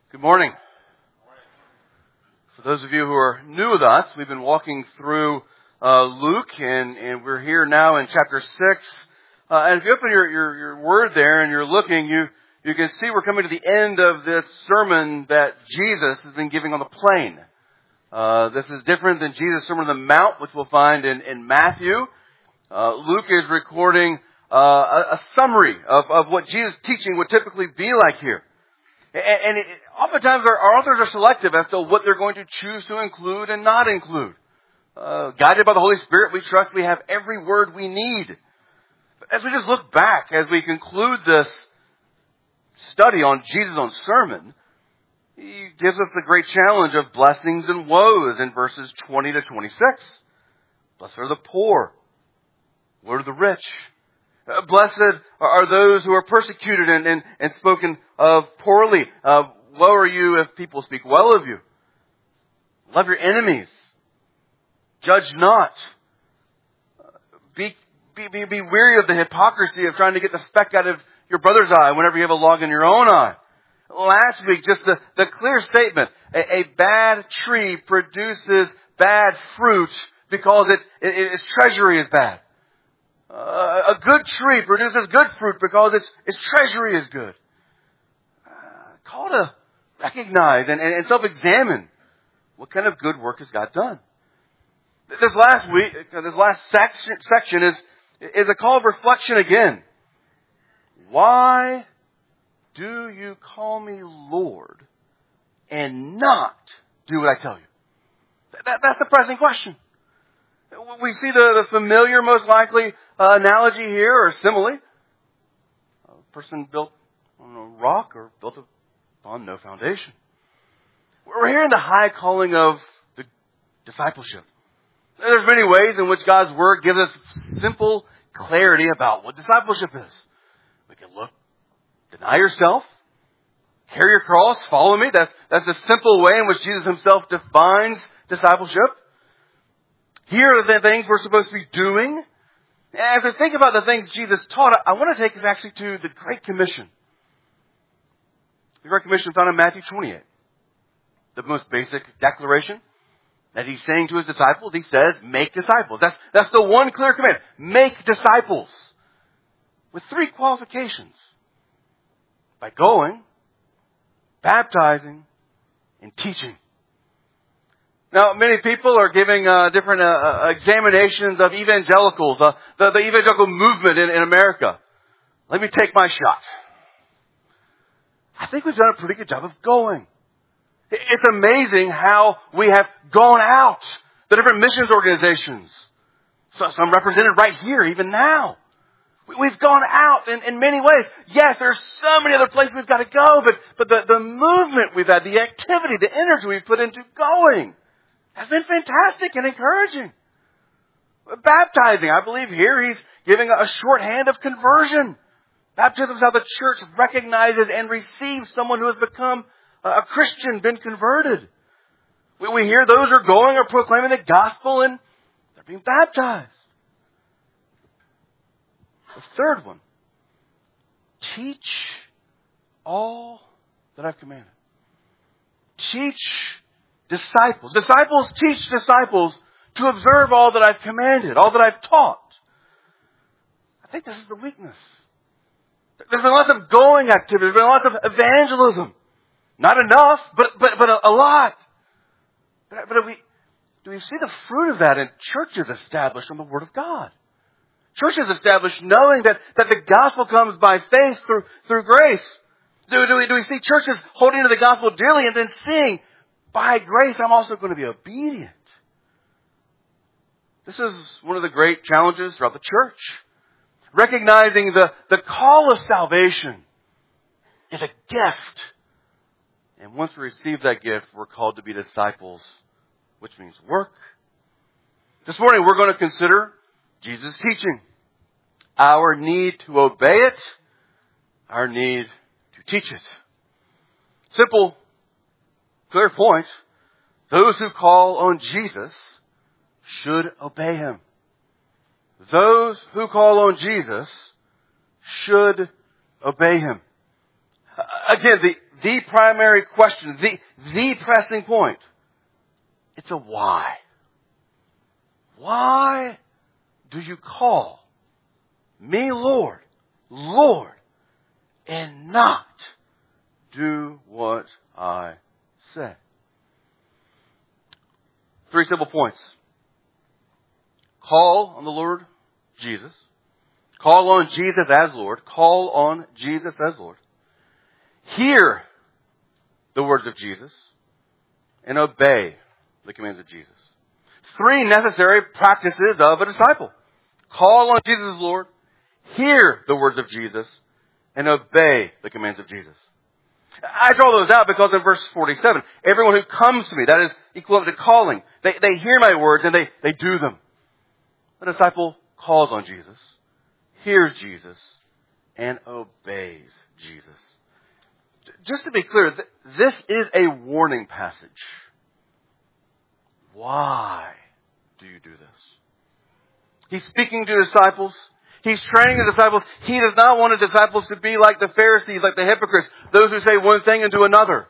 Good morning. For those of you who are new with us, we've been walking through Luke, and we're here now in chapter 6. And if you open your word there and you're looking, you can see we're coming to the end of this sermon that Jesus has been giving on the plain. This is different than Jesus' Sermon on the Mount, which we'll find in Matthew. Luke is recording a summary of what Jesus' teaching would typically be like here. And oftentimes our authors are selective as to what they're going to choose to include and not include. Guided by the Holy Spirit, we trust we have every word we need. As we just look back, as we conclude this study on Jesus' own sermon, he gives us the great challenge of blessings and woes in verses 20 to 26. Blessed are the poor. Woe to the rich. Blessed are those who are persecuted and spoken of poorly. Woe are you if people speak well of you. Love your enemies. Judge not. Be weary of the hypocrisy of trying to get the speck out of your brother's eye whenever you have a log in your own eye. Last week, just the clear statement. A bad tree produces bad fruit because its treasury is bad. A good tree produces good fruit because its treasury is good. Call to recognize and self-examine what kind of good work has God done. This last section is a call of reflection again. Why do you call me Lord and not do what I tell you? That's the pressing question. We see the familiar, most likely, analogy here, or simile. A person built on a rock or built upon no foundation. We're hearing the high calling of the discipleship. There's many ways in which God's Word gives us simple clarity about what discipleship is. We can look, deny yourself, carry your cross, follow me. That's a simple way in which Jesus himself defines discipleship. Here are the things we're supposed to be doing. As I think about the things Jesus taught, I want to take us actually to the Great Commission. The Great Commission found in Matthew 28. The most basic declaration that he's saying to his disciples. He says, make disciples. That's the one clear command. Make disciples. With 3 qualifications. By going, baptizing, and teaching. Now, many people are giving different examinations of evangelicals, the evangelical movement in America. Let me take my shot. I think we've done a pretty good job of going. It's amazing how we have gone out, the different missions organizations. So some represented right here, even now. We've gone out in many ways. Yes, there's so many other places we've got to go, but the movement we've had, the activity, the energy we've put into going has been fantastic and encouraging. Baptizing, I believe here he's giving a shorthand of conversion. Baptism is how the church recognizes and receives someone who has become a Christian, been converted. We hear those are going or proclaiming the gospel and they're being baptized. The third one, teach all that I've commanded. Teach disciples. Disciples teach disciples to observe all that I've commanded, all that I've taught. I think this is the weakness. There's been lots of going activity. There's been lots of evangelism. Not enough, but a lot. But do we see the fruit of that in churches established on the Word of God? Churches established knowing that the gospel comes by faith through grace. Do we see churches holding to the gospel dearly and then seeing, by grace, I'm also going to be obedient? This is one of the great challenges throughout the church. Recognizing the call of salvation is a gift. And once we receive that gift, we're called to be disciples, which means work. This morning, we're going to consider Jesus' teaching. Our need to obey it. Our need to teach it. Simple, clear point. Those who call on Jesus should obey Him. Those who call on Jesus should obey Him. Again, the primary question, the pressing point. It's a why. Why do you call me Lord, Lord, and not do what I say? 3 simple points. Call on the Lord Jesus. Call on Jesus as Lord. Call on Jesus as Lord. Hear the words of Jesus and obey the commands of Jesus. 3 necessary practices of a disciple. Call on Jesus as Lord. Hear the words of Jesus and obey the commands of Jesus. I draw those out because in verse 47, everyone who comes to me, that is equivalent to calling. They hear my words and they do them. The disciple calls on Jesus, hears Jesus, and obeys Jesus. Just to be clear, this is a warning passage. Why do you do this? He's speaking to disciples. He's training the disciples. He does not want his disciples to be like the Pharisees, like the hypocrites, those who say one thing and do another.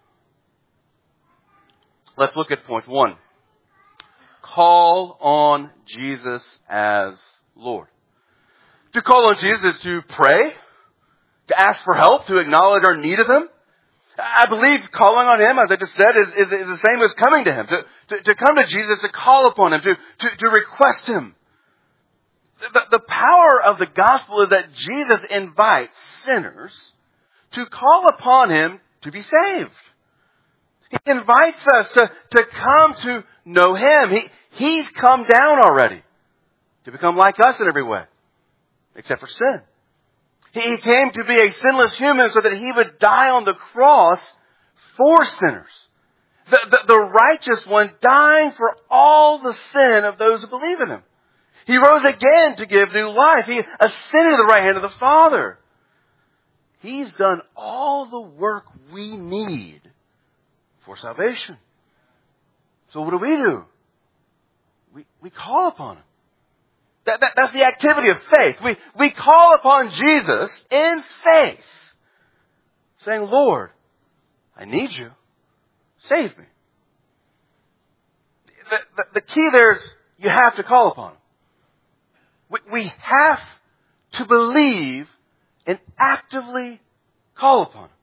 Let's look at point 1. Call on Jesus as Lord. To call on Jesus is to pray, to ask for help, to acknowledge our need of Him. I believe calling on Him, as I just said, is the same as coming to Him. To come to Jesus, to call upon Him, to request Him. The power of the gospel is that Jesus invites sinners to call upon Him to be saved. He invites us to come to know Him. He's come down already to become like us in every way, except for sin. He came to be a sinless human so that He would die on the cross for sinners. The righteous one dying for all the sin of those who believe in Him. He rose again to give new life. He ascended to the right hand of the Father. He's done all the work we need for salvation. So what do? We call upon Him. That's the activity of faith. We call upon Jesus in faith, saying, Lord, I need you. Save me. The key there is you have to call upon Him. We have to believe and actively call upon Him.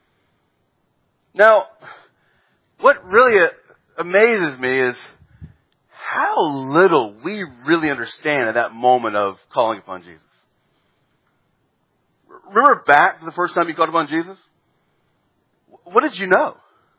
Now, what really amazes me is how little we really understand at that moment of calling upon Jesus. Remember back to the first time you called upon Jesus? What did you know?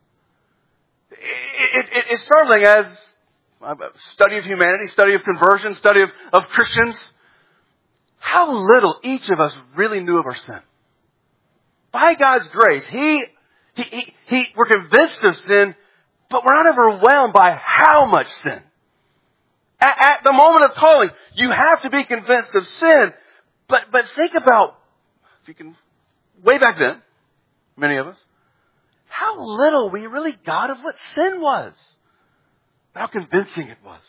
It's startling as study of humanity, study of conversion, study of Christians. How little each of us really knew of our sin. By God's grace, we're convinced of sin, but we're not overwhelmed by how much sin. At the moment of calling, you have to be convinced of sin, but think about, if you can, way back then, many of us, how little we really got of what sin was. How convincing it was.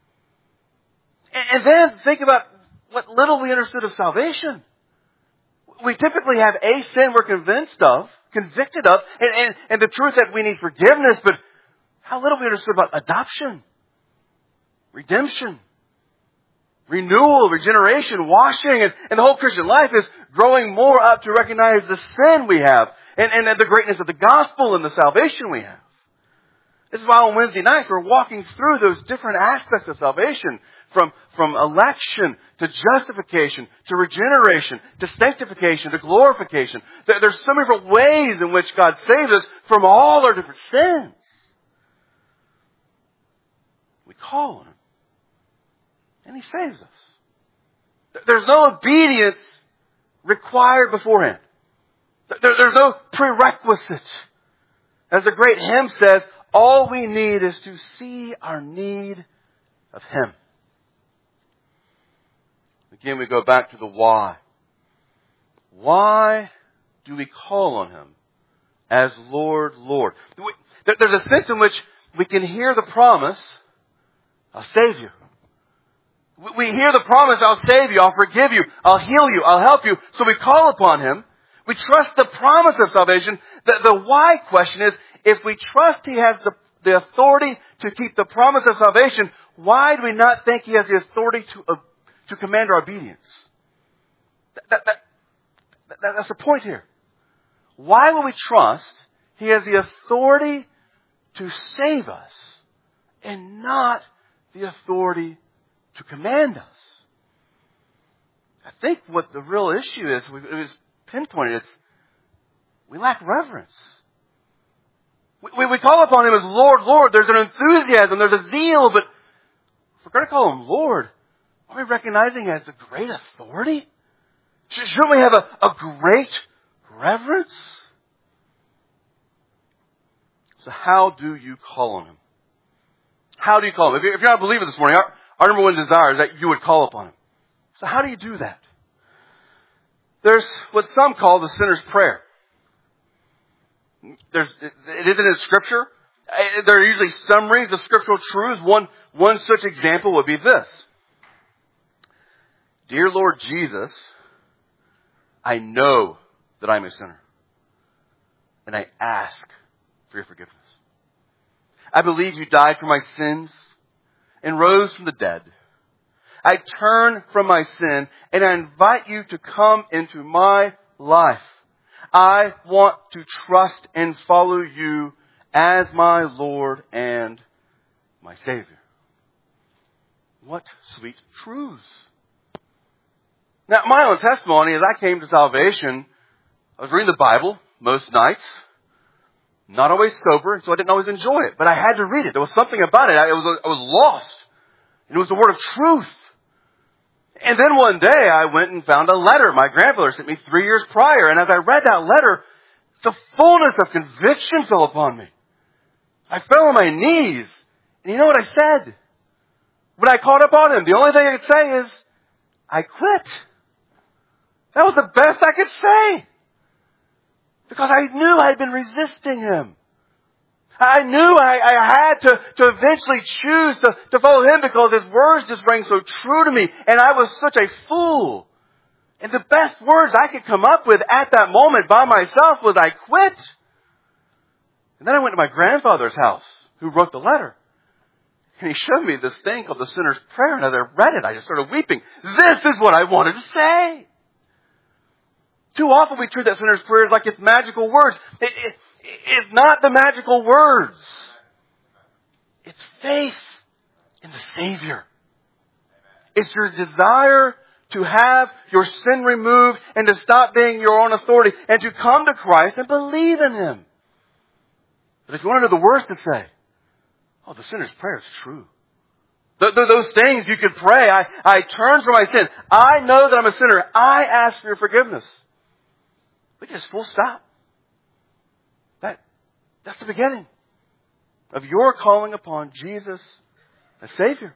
And then think about what little we understood of salvation. We typically have a sin we're convinced of, convicted of, and the truth that we need forgiveness, but how little we understood about adoption, redemption, renewal, regeneration, washing, and the whole Christian life is growing more up to recognize the sin we have and the greatness of the gospel and the salvation we have. This is why on Wednesday nights we're walking through those different aspects of salvation, from election to justification to regeneration to sanctification to glorification. There's so many different ways in which God saves us from all our different sins. We call on Him, and He saves us. There's no obedience required beforehand. There's no prerequisite. As the great hymn says, all we need is to see our need of Him. Again, we go back to the why. Why do we call on Him as Lord, Lord? There's a sense in which we can hear the promise, I'll save you. We hear the promise, I'll save you, I'll forgive you, I'll heal you, I'll help you. So we call upon Him. We trust the promise of salvation. The why question is, if we trust He has the authority to keep the promise of salvation, why do we not think He has the authority to command our obedience? That's the point here. Why will we trust He has the authority to save us and not the authority to command us? I think what the real issue is, it was pinpointed, it's we lack reverence. We call upon Him as Lord, Lord. There's an enthusiasm, there's a zeal, but if we're going to call Him Lord, are we recognizing He has a great authority? Shouldn't we have a great reverence? So how do you call on Him? How do you call Him? If you're not a believer this morning, our number one desire is that you would call upon Him. So how do you do that? There's what some call the sinner's prayer. It isn't in Scripture. There are usually summaries of scriptural truths. One such example would be this. Dear Lord Jesus, I know that I'm a sinner, and I ask for your forgiveness. I believe you died for my sins and rose from the dead. I turn from my sin and I invite you to come into my life. I want to trust and follow you as my Lord and my Savior. What sweet truths. Now, my own testimony, as I came to salvation, I was reading the Bible most nights. Not always sober, so I didn't always enjoy it. But I had to read it. There was something about it. I was lost. And it was the word of truth. And then one day I went and found a letter my grandfather sent me 3 years prior. And as I read that letter, the fullness of conviction fell upon me. I fell on my knees. And you know what I said? When I caught up on Him, the only thing I could say is, I quit. That was the best I could say. Because I knew I had been resisting Him. I knew I had to eventually choose to follow Him because His words just rang so true to me. And I was such a fool. And the best words I could come up with at that moment by myself was, I quit. And then I went to my grandfather's house, who wrote the letter. And he showed me this thing called the Sinner's Prayer. And as I read it, I just started weeping. This is what I wanted to say. Too often we treat that sinner's prayer as like it's magical words. It's not the magical words. It's faith in the Savior. It's your desire to have your sin removed and to stop being your own authority and to come to Christ and believe in Him. But if you want to know the words to say, the sinner's prayer is true. Those things you could pray. I turn from my sin. I know that I'm a sinner. I ask for your forgiveness. We just full stop. That's the beginning of your calling upon Jesus as Savior.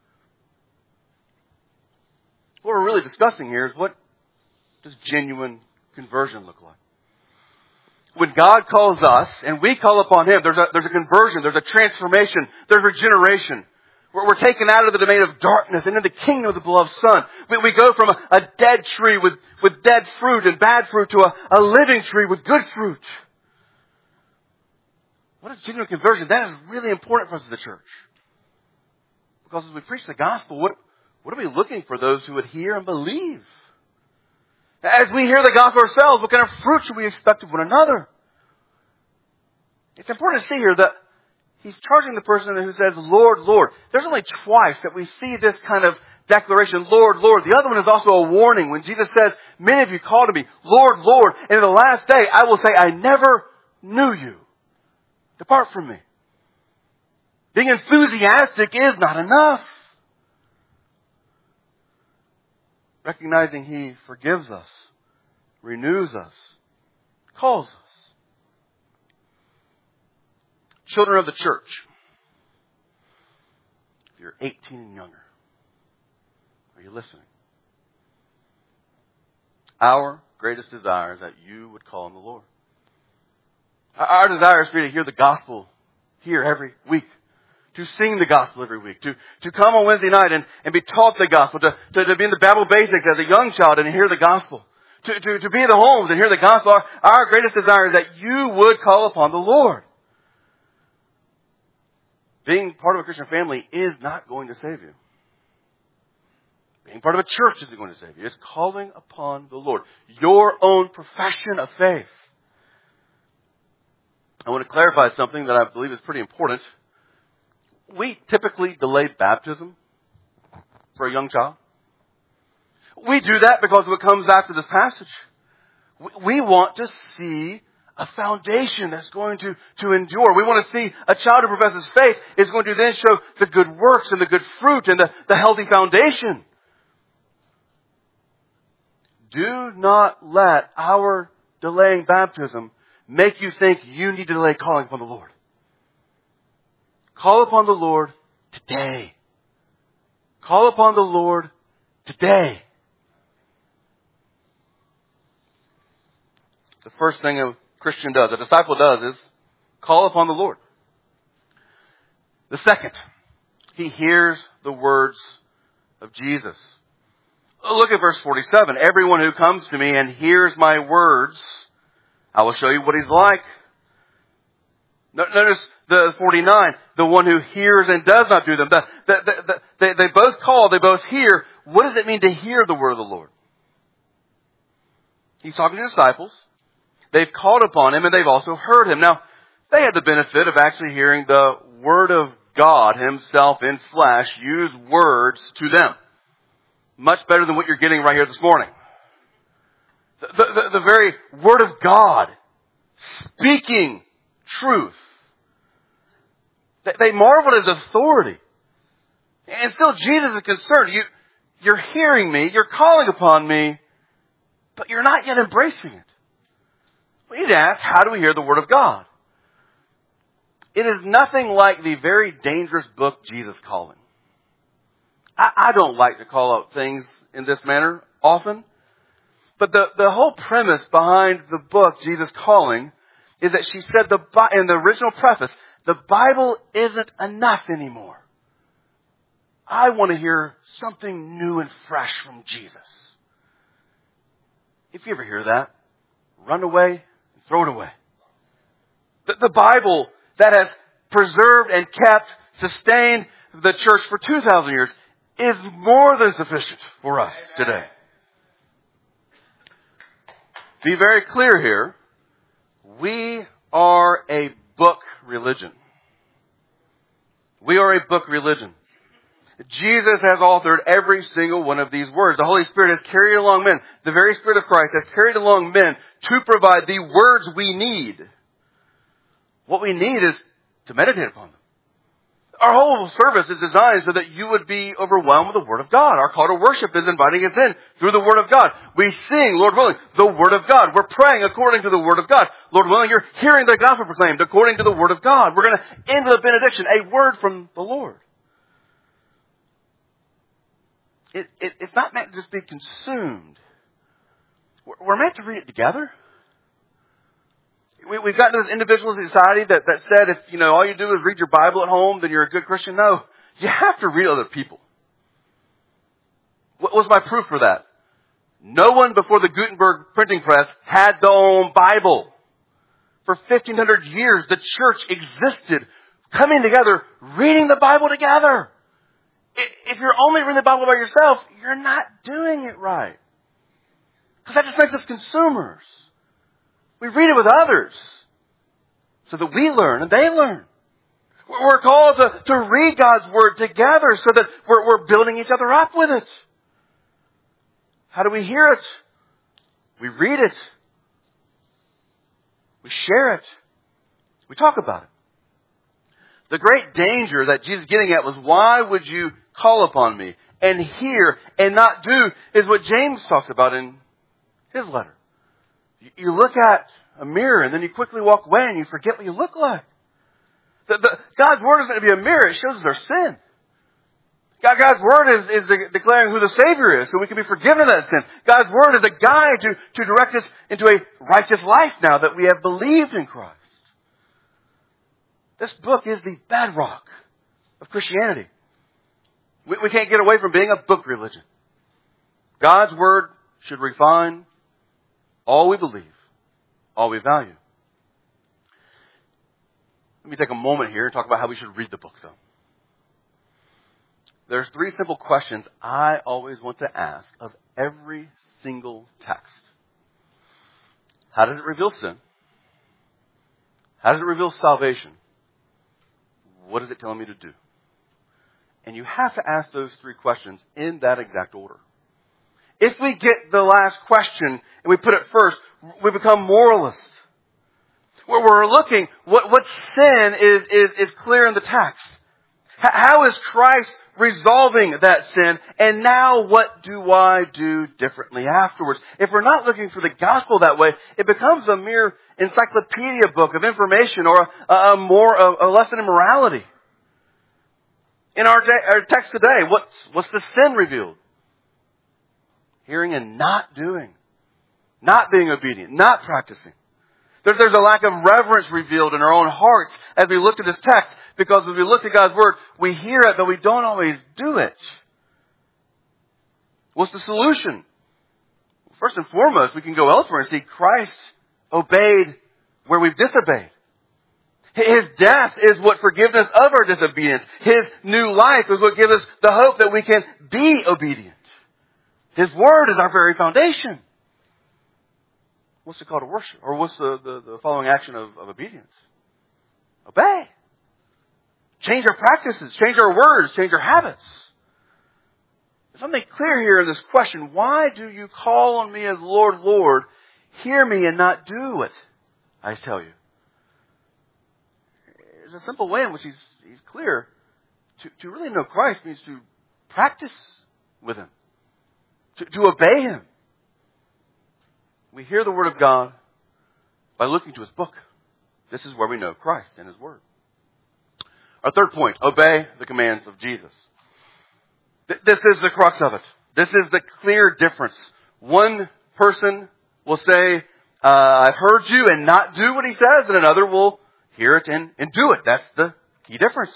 What we're really discussing here is, what does genuine conversion look like? When God calls us and we call upon Him, there's a conversion, there's a transformation, there's regeneration. We're taken out of the domain of darkness and into the kingdom of the beloved Son. We go from a dead tree with dead fruit and bad fruit to a living tree with good fruit. What is genuine conversion? That is really important for us as the church. Because as we preach the gospel, what are we looking for? Those who would hear and believe. As we hear the gospel ourselves, what kind of fruit should we expect of one another? It's important to see here that He's charging the person who says, Lord, Lord. There's only twice that we see this kind of declaration, Lord, Lord. The other one is also a warning when Jesus says, many of you call to me, Lord, Lord. And in the last day, I will say, I never knew you. Depart from me. Being enthusiastic is not enough. Recognizing He forgives us, renews us, calls us. Children of the church, if you're 18 and younger, are you listening? Our greatest desire is that you would call on the Lord. Our desire is for you to hear the gospel here every week, to sing the gospel every week, to come on Wednesday night and be taught the gospel, to be in the Bible basics as a young child and hear the gospel, to be in the homes and hear the gospel. Our greatest desire is that you would call upon the Lord. Being part of a Christian family is not going to save you. Being part of a church isn't going to save you. It's calling upon the Lord. Your own profession of faith. I want to clarify something that I believe is pretty important. We typically delay baptism for a young child. We do that because of what comes after this passage. We want to see a foundation that's going to endure. We want to see a child who professes faith is going to then show the good works and the good fruit and the healthy foundation. Do not let our delaying baptism make you think you need to delay calling upon the Lord. Call upon the Lord today. Call upon the Lord today. The first thing a Christian does, a disciple does, is call upon the Lord. The second, he hears the words of Jesus. Look at verse 47. Everyone who comes to me and hears my words, I will show you what he's like. Notice the 49. The one who hears and does not do them. They both call, they both hear. What does it mean to hear the word of the Lord? He's talking to disciples. They've called upon him and they've also heard him. Now, they had the benefit of actually hearing the Word of God himself in flesh use words to them. Much better than what you're getting right here this morning. The very Word of God speaking truth. They marveled at his authority. And still Jesus is concerned. You're hearing me, you're calling upon me, but you're not yet embracing it. We need to ask, how do we hear the Word of God? It is nothing like the very dangerous book, Jesus Calling. I don't like to call out things in this manner often. But the whole premise behind the book, Jesus Calling, is that she said in the original preface, the Bible isn't enough anymore. I want to hear something new and fresh from Jesus. If you ever hear that, run away and throw it away. The Bible that has preserved and kept, sustained the church for 2,000 years is more than sufficient for us today. Be very clear here. We are a book religion. We are a book religion. Jesus has authored every single one of these words. The Holy Spirit has carried along men. The very Spirit of Christ has carried along men to provide the words we need. What we need is to meditate upon them. Our whole service is designed so that you would be overwhelmed with the Word of God. Our call to worship is inviting us in through the Word of God. We sing, Lord willing, the Word of God. We're praying according to the Word of God. Lord willing, you're hearing the gospel proclaimed according to the Word of God. We're going to end with a benediction, a word from the Lord. It's not meant to just be consumed. We're meant to read it together. We've gotten to this individualist society that said if, all you do is read your Bible at home, then you're a good Christian. No, you have to read other people. What was my proof for that? No one before the Gutenberg printing press had their own Bible. For 1,500 years, the church existed, coming together, reading the Bible together. If you're only reading the Bible by yourself, you're not doing it right. Because that just makes us consumers. We read it with others so that we learn and they learn. We're called to read God's Word together so that we're building each other up with it. How do we hear it? We read it. We share it. We talk about it. The great danger that Jesus is getting at was, why would you call upon me and hear and not do, is what James talks about in his letter. You look at a mirror and then you quickly walk away and you forget what you look like. God's Word isn't to be a mirror. It shows us our sin. God's Word is declaring who the Savior is, so we can be forgiven of that sin. God's Word is a guide to direct us into a righteous life now that we have believed in Christ. This book is the bedrock of Christianity. We can't get away from being a book religion. God's Word should refine, all we believe, all we value. Let me take a moment here and talk about how we should read the book, though. There's 3 simple questions I always want to ask of every single text. How does it reveal sin? How does it reveal salvation? What is it telling me to do? And you have to ask those 3 questions in that exact order. If we get the last question and we put it first, we become moralists. Where we're looking, what sin is clear in the text. How is Christ resolving that sin? And now what do I do differently afterwards? If we're not looking for the gospel that way, it becomes a mere encyclopedia book of information or a lesson in morality. In our text today, what's the sin revealed? Hearing and not doing. Not being obedient. Not practicing. There's a lack of reverence revealed in our own hearts as we look at this text, because as we look at God's Word, we hear it, but we don't always do it. What's the solution? First and foremost, we can go elsewhere and see Christ obeyed where we've disobeyed. His death is what forgives us of our disobedience. His new life is what gives us the hope that we can be obedient. His Word is our very foundation. What's the call to worship? Or what's the following action of obedience? Obey. Change our practices, change our words, change our habits. There's something clear here in this question. Why do you call on me as Lord, Lord? Hear me and not do it, I tell you. There's a simple way in which he's clear. To really know Christ means to practice with Him. To obey Him. We hear the Word of God by looking to His book. This is where we know Christ and His Word. Our third point, obey the commands of Jesus. This is the crux of it. This is the clear difference. One person will say, I've heard you, and not do what He says, and another will hear it and do it. That's the key difference.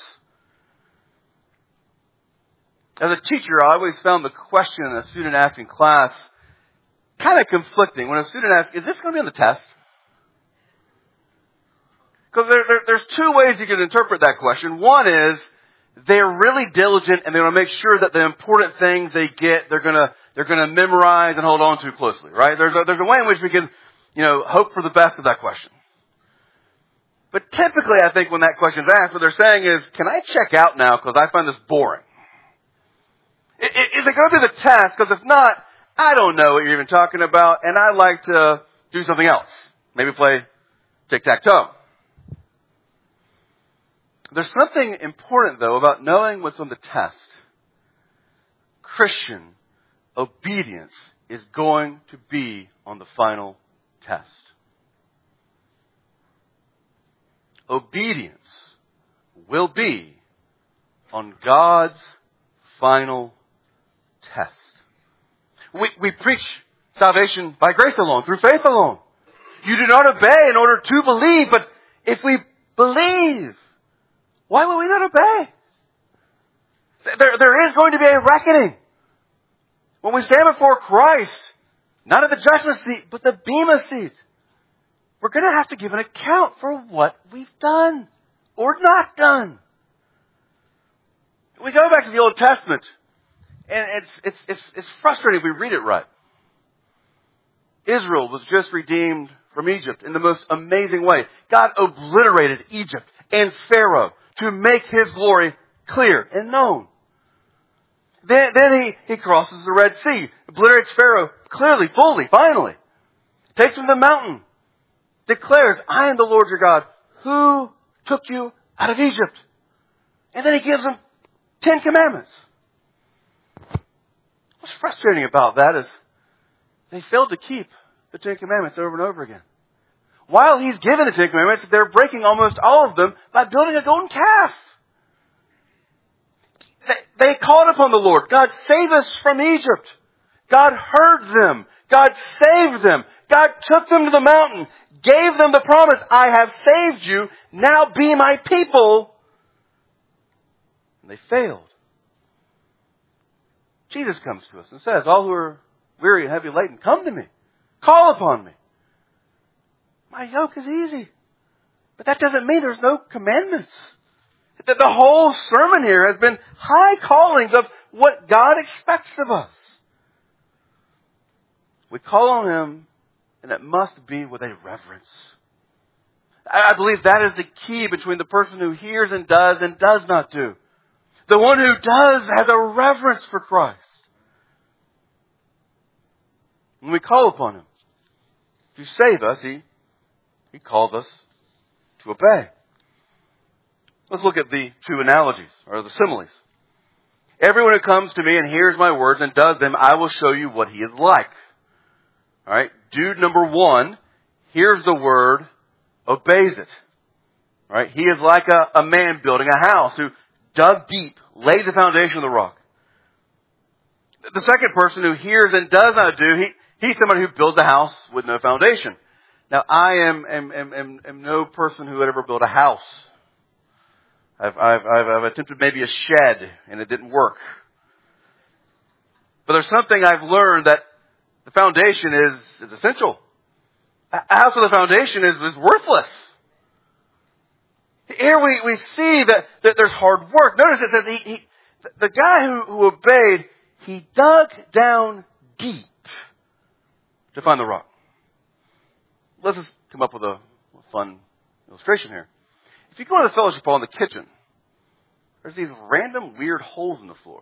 As a teacher, I always found the question a student asked in class kind of conflicting. When a student asks, is this going to be on the test? Because there's 2 ways you can interpret that question. One is they're really diligent and they want to make sure that the important things they get, they're going to memorize and hold on to closely, right? There's a way in which we can, hope for the best of that question. But typically, I think when that question is asked, what they're saying is, can I check out now because I find this boring? Is it going to be the test? Because if not, I don't know what you're even talking about, and I'd like to do something else. Maybe play tic-tac-toe. There's something important, though, about knowing what's on the test. Christian obedience is going to be on the final test. Obedience will be on God's final test. We preach salvation by grace alone, through faith alone. You do not obey in order to believe, but if we believe, why will we not obey? There is going to be a reckoning. When we stand before Christ, not at the judgment seat, but the bema seat, we're going to have to give an account for what we've done or not done. We go back to the Old Testament, and it's frustrating if we read it right. Israel was just redeemed from Egypt in the most amazing way. God obliterated Egypt and Pharaoh to make His glory clear and known. Then he crosses the Red Sea, obliterates Pharaoh clearly, fully, finally. Takes him to the mountain, declares, I am the Lord your God, who took you out of Egypt. And then He gives them 10 commandments. What's frustrating about that is they failed to keep the 10 commandments over and over again. While He's given the 10 commandments, they're breaking almost all of them by building a golden calf. They called upon the Lord. God, save us from Egypt. God heard them. God saved them. God took them to the mountain, gave them the promise, I have saved you, now be my people. And they failed. Jesus comes to us and says, all who are weary and heavy laden, come to me. Call upon me. My yoke is easy. But that doesn't mean there's no commandments. The whole sermon here has been high callings of what God expects of us. We call on Him, and it must be with a reverence. I believe that is the key between the person who hears and does not do. The one who does has a reverence for Christ. When we call upon Him to save us, He calls us to obey. Let's look at the two analogies, or the similes. Everyone who comes to me and hears my words and does them, I will show you what he is like. All right, dude number one hears the word, obeys it. All right, he is like a man building a house who dug deep, laid the foundation of the rock. The second person who hears and does not do, he's somebody who builds a house with no foundation. Now, I am no person who would ever build a house. I've attempted maybe a shed, and it didn't work. But there's something I've learned, that the foundation is essential. A house with a foundation is worthless. Here we see that there's hard work. Notice it says the guy who obeyed, he dug down deep to find the rock. Let's just come up with a fun illustration here. If you go to the fellowship hall in the kitchen, there's these random weird holes in the floor.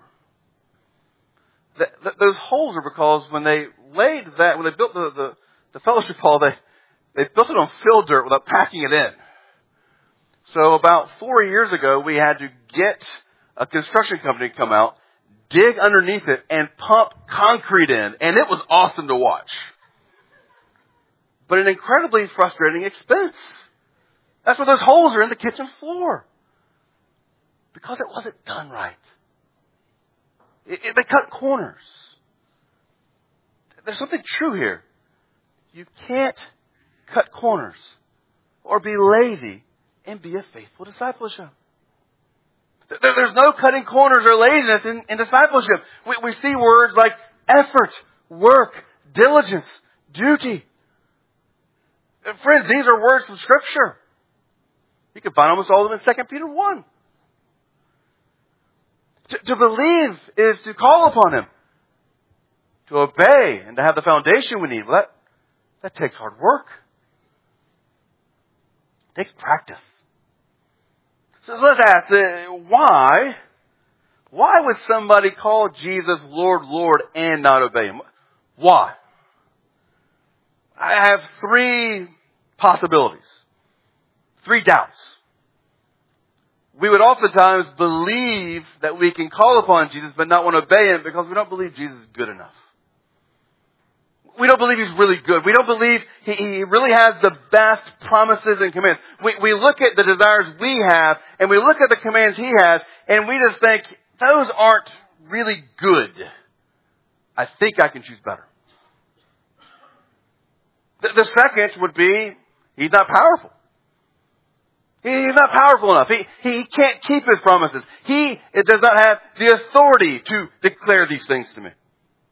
Those holes are because when they built the fellowship hall, they built it on fill dirt without packing it in. So about 4 years ago, we had to get a construction company to come out, dig underneath it, and pump concrete in. And it was awesome to watch. But an incredibly frustrating expense. That's why those holes are in the kitchen floor. Because it wasn't done right. They cut corners. There's something true here. You can't cut corners or be lazy and be a faithful discipleship. There's no cutting corners or laziness in discipleship. We see words like effort, work, diligence, duty. And friends, these are words from Scripture. You can find almost all of them in 2 Peter 1. To believe is to call upon Him. To obey and to have the foundation we need. Well, that takes hard work. It takes practice. So let's ask, why? Why would somebody call Jesus Lord, Lord, and not obey Him? Why? I have 3 possibilities. 3 doubts. We would oftentimes believe that we can call upon Jesus but not want to obey Him because we don't believe Jesus is good enough. We don't believe He's really good. We don't believe He really has the best promises and commands. We look at the desires we have and we look at the commands He has and we just think, those aren't really good. I think I can choose better. The second would be, He's not powerful. He's not powerful enough. He can't keep His promises. He does not have the authority to declare these things to me.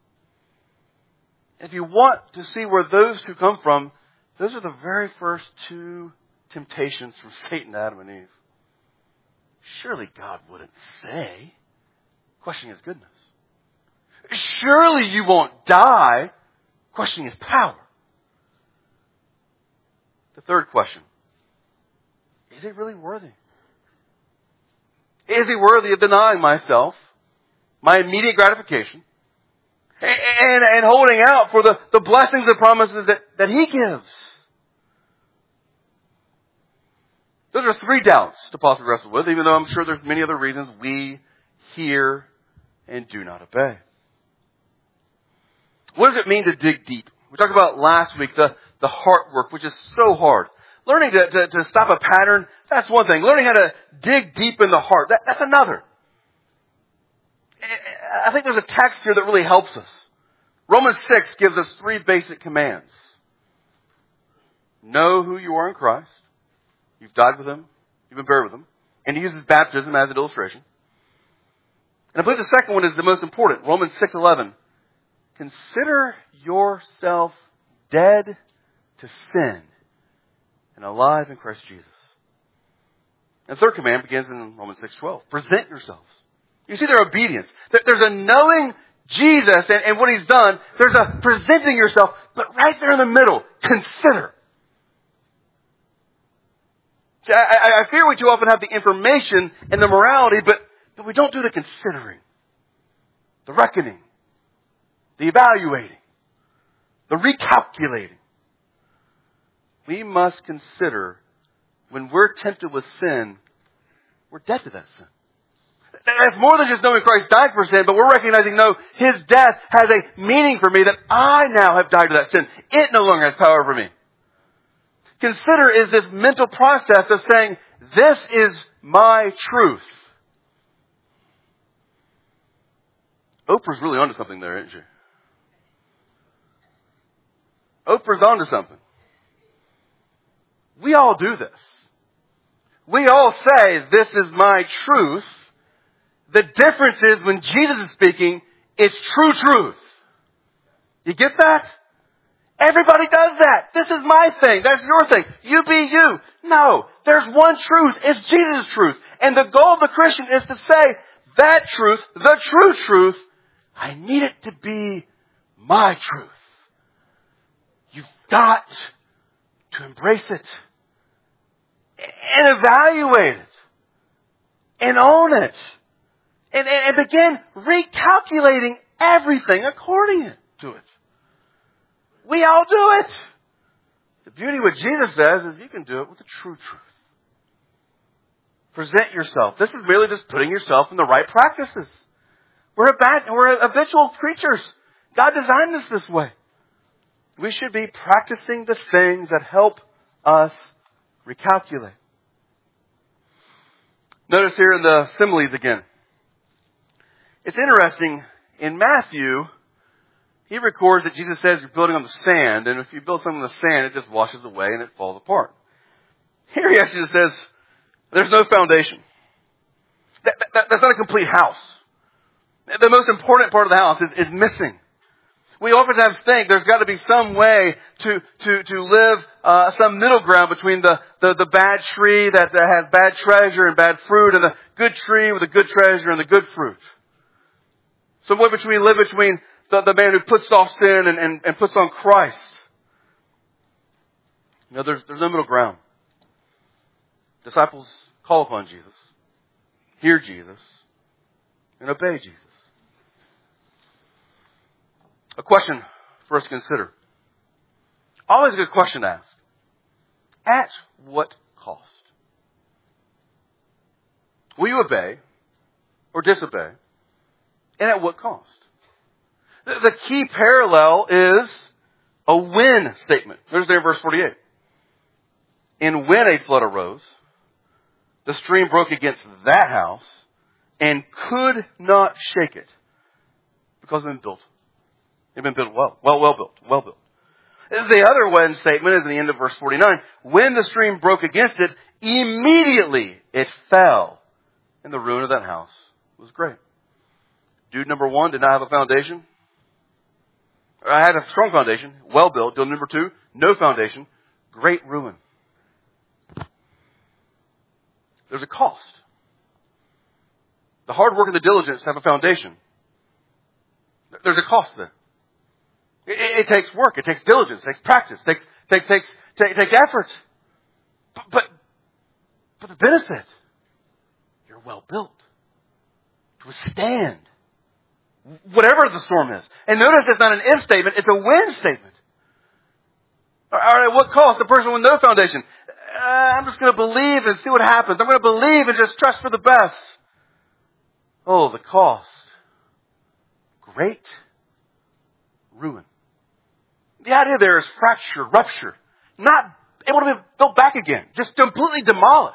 If you want to see where those two come from, those are the very first 2 temptations from Satan to Adam and Eve. Surely God wouldn't say, questioning His goodness. Surely you won't die, questioning His power. The third question, is He really worthy? Is He worthy of denying myself, my immediate gratification, and holding out for the blessings and promises that He gives? Those are 3 doubts to possibly wrestle with, even though I'm sure there's many other reasons we hear and do not obey. What does it mean to dig deep? We talked about last week the heart work, which is so hard. Learning to stop a pattern, that's one thing. Learning how to dig deep in the heart, that's another. I think there's a text here that really helps us. Romans 6 gives us 3 basic commands. Know who you are in Christ. You've died with Him. You've been buried with Him. And He uses baptism as an illustration. And I believe the second one is the most important. Romans 6:11. Consider yourself dead to sin and alive in Christ Jesus. And the third command begins in Romans 6:12. Present yourselves. You see their obedience. There's a knowing Jesus and what He's done. There's a presenting yourself. But right there in the middle, consider. I fear we too often have the information and the morality, but we don't do the considering, the reckoning, the evaluating, the recalculating. We must consider when we're tempted with sin, we're dead to that sin. That's more than just knowing Christ died for sin, but we're recognizing, no, His death has a meaning for me, that I now have died to that sin. It no longer has power over me. Consider is this mental process of saying, this is my truth. Oprah's really onto something there, isn't she? Oprah's onto something. We all do this. We all say, this is my truth. The difference is when Jesus is speaking, it's true truth. You get that? Everybody does that. This is my thing. That's your thing. You be you. No. There's one truth. It's Jesus' truth. And the goal of the Christian is to say, that truth, the true truth, I need it to be my truth. You've got to embrace it. And evaluate it. And own it. And begin recalculating everything according to it. We all do it. The beauty of what Jesus says is you can do it with the true truth. Present yourself. This is merely just putting yourself in the right practices. We're habitual creatures. God designed us this way. We should be practicing the things that help us recalculate. Notice here in the similes again. It's interesting. In Matthew, he records that Jesus says you're building on the sand, and if you build something on the sand, it just washes away and it falls apart. Here he actually just says there's no foundation. That's not a complete house. The most important part of the house is missing. We oftentimes think there's got to be some way to live some middle ground between the bad tree that has bad treasure and bad fruit, and the good tree with the good treasure and the good fruit. Some way between the man who puts off sin and puts on Christ. You know, there's no middle ground. Disciples call upon Jesus, hear Jesus, and obey Jesus. A question for us to consider. Always a good question to ask. At what cost? Will you obey or disobey? And at what cost? The key parallel is a when statement. Notice there in verse 48. And when a flood arose, the stream broke against that house and could not shake it because it had been built. It had been built well built. The other when statement is in the end of verse 49. When the stream broke against it, immediately it fell, and the ruin of that house was great. Dude number one did not have a foundation. I had a strong foundation, well built. Dude number two, no foundation, great ruin. There's a cost. The hard work and the diligence to have a foundation. There's a cost there. It takes work. It takes diligence. It takes practice. It takes effort. But the benefit, you're well built to withstand whatever the storm is. And notice it's not an if statement. It's a when statement. All right, what cost? The person with no foundation. I'm just going to believe and see what happens. I'm going to believe and just trust for the best. Oh, the cost. Great ruin. The idea there is fracture, rupture. Not able to be built back again. Just completely demolished.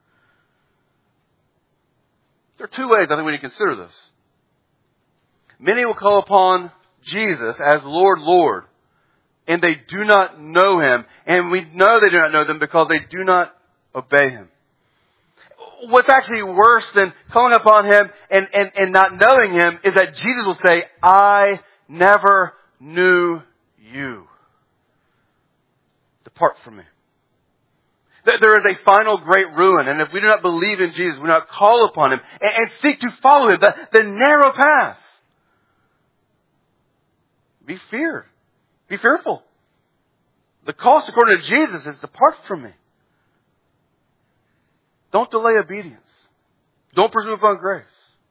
There are two ways I think we need to consider this. Many will call upon Jesus as Lord, Lord, and they do not know Him. And we know they do not know them because they do not obey Him. What's actually worse than calling upon Him and not knowing Him is that Jesus will say, I never knew you. Depart from me. That there is a final great ruin. And if we do not believe in Jesus, we do not call upon Him and seek to follow Him, the narrow path, be feared. Be fearful. The cost, according to Jesus, is depart from me. Don't delay obedience. Don't presume upon grace.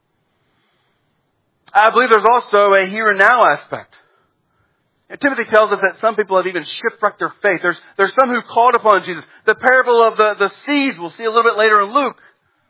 I believe there's also a here and now aspect. And Timothy tells us that some people have even shipwrecked their faith. There's some who called upon Jesus. The parable of the seeds we'll see a little bit later in Luke.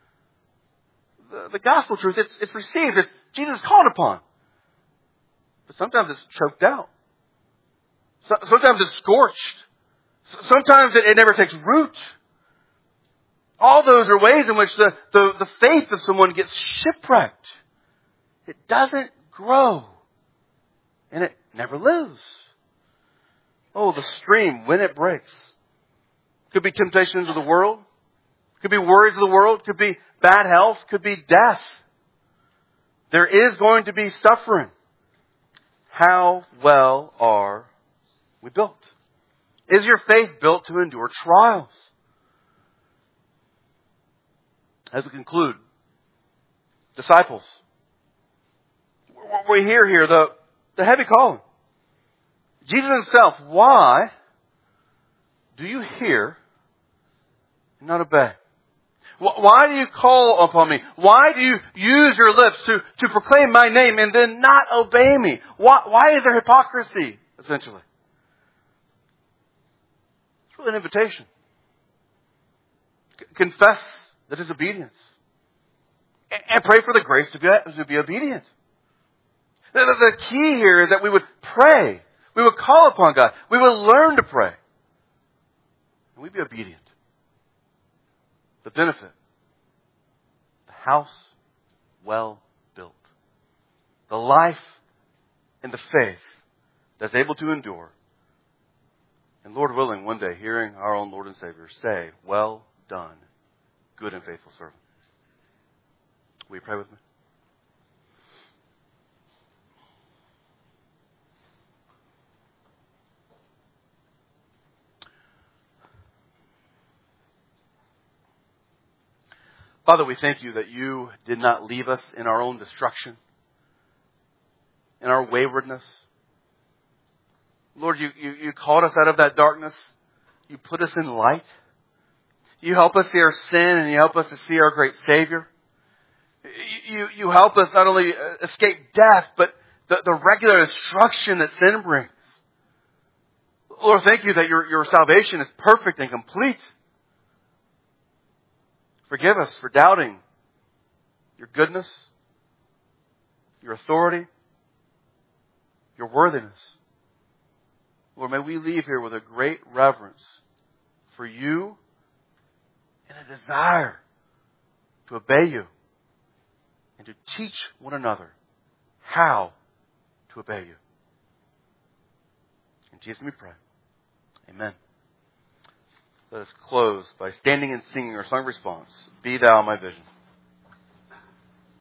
The gospel truth, it's received. Jesus is called upon. But sometimes it's choked out. Sometimes it's scorched. Sometimes it never takes root. All those are ways in which the faith of someone gets shipwrecked. It doesn't grow. And it never lives. Oh, the stream, when it breaks. Could be temptations of the world. Could be worries of the world. Could be bad health. Could be death. There is going to be suffering. How well are we built? Is your faith built to endure trials? As we conclude, disciples, we hear here the heavy calling. Jesus Himself, why do you hear and not obey? Why do you call upon me? Why do you use your lips to proclaim my name and then not obey me? Why is there hypocrisy, essentially? It's really an invitation. Confess the disobedience. And pray for the grace to be obedient. The key here is that we would pray. We would call upon God. We would learn to pray. And we'd be obedient. The benefit. The house well built. The life and the faith that's able to endure. And Lord willing, one day, hearing our own Lord and Savior say, well done, good and faithful servant. Will you pray with me? Father, we thank You that You did not leave us in our own destruction, in our waywardness. Lord, you called us out of that darkness. You put us in light. You help us see our sin and You help us to see our great Savior. You help us not only escape death, but the regular destruction that sin brings. Lord, thank You that your salvation is perfect and complete. Forgive us for doubting Your goodness, Your authority, Your worthiness. Lord, may we leave here with a great reverence for You and a desire to obey You and to teach one another how to obey You. In Jesus' name we pray. Amen. Let us close by standing and singing our song response, Be Thou My Vision.